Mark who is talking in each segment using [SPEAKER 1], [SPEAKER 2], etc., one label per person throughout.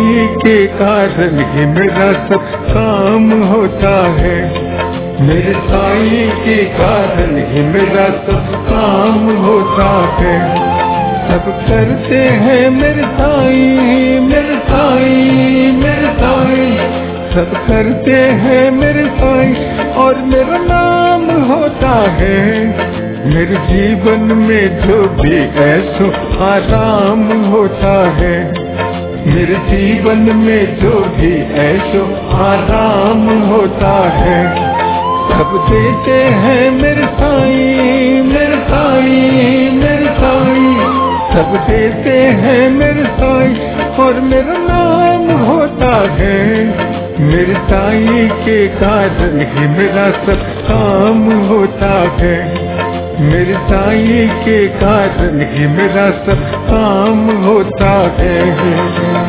[SPEAKER 1] साईं के कारण ही मेरा सब काम होता है। मेरे साईं के कारण ही मेरा सब काम होता है। सब करते हैं मेरे साईं, मेरे साईं, मेरे साईं। सब करते हैं मेरे साईं और मेरा नाम होता है। मेरे जीवन में जो भी ऐसो आराम होता है। मेरे जीवन में जो भी ऐसो आराम होता है। सब देते हैं मेरे साईं, मेरे साईं, मेरे साईं। सब देते हैं मेरे साईं और मेरा नाम होता है। मेरे साईं के कारण ही मेरा सब काम होता है। मेरे साईं के कारण ही मेरा सब काम होता है।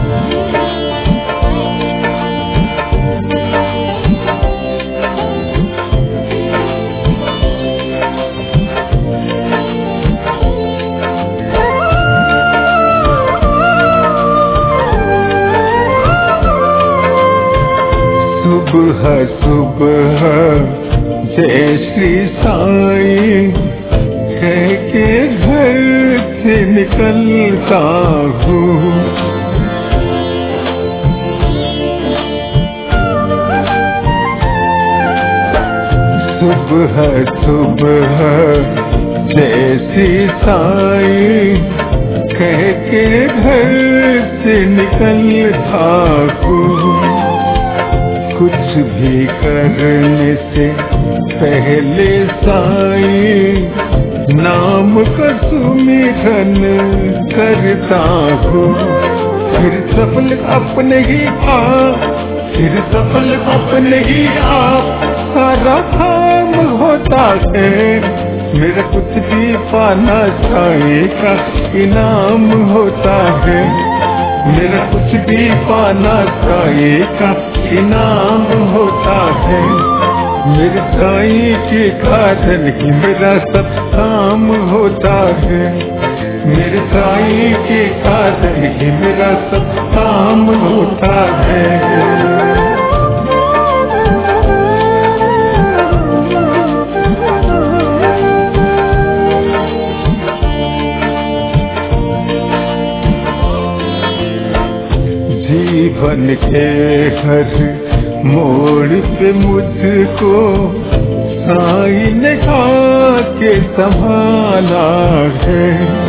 [SPEAKER 1] सुबह सुबह जय श्री साईं कह के घर से निकलता हूँ। सुबह सुबह जय श्री साईं कह के घर से निकलता हूँ। कुछ भी करने से पहले साईं नाम का सुमिरन करता हूँ। फिर सफल अपने ही आप, फिर सफल अपने ही आप सारा काम होता है। मेरा कुछ भी पाना साईं का इनाम होता है। मेरा कुछ भी पाना साईं का इनाम होता है। मेरे साईं के कारण ही मेरा सब काम होता है। मेरे साईं के कारण ही मेरा सब काम होता है। जीवन के हर मोड़ पे मुझको साईं ने आके संभाला है।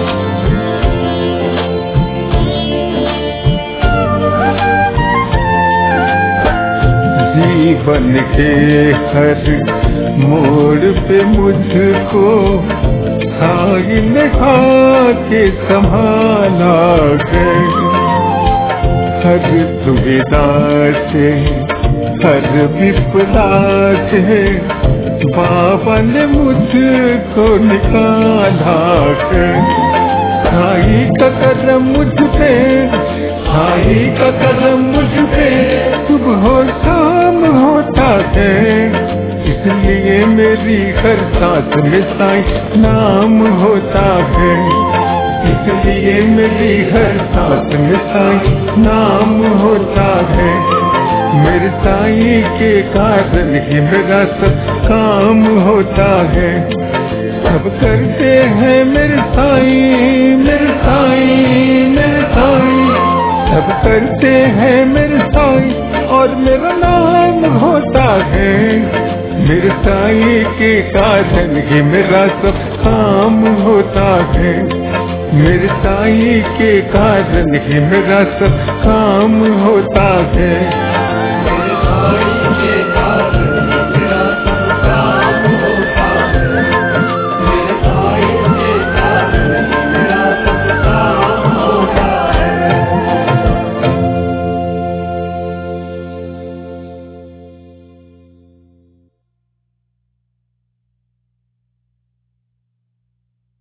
[SPEAKER 1] जीवन के हर मोड़ पे मुझको साईं ने आके संभाला है। हर दुविधा से हर विपदा से बाबा ने मुझको निकाला है। साईं का करम मुझ पे, साईं का करम मुझ पे सुबह शाम होता है। इसलिए मेरी हर सांस में साईं नाम होता है। इसलिए मेरी हर सांस में साईं नाम होता है। मेरे साईं के कारण ही मेरा सब काम होता है। सब करते हैं मेरे साईं, मेरे साईं, मेरे साईं। सब करते हैं मेरे साईं और मेरा नाम होता है। मेरे साईं के कारण ही मेरा सब काम होता है। मेरे साईं के कारण ही मेरा सब काम होता है।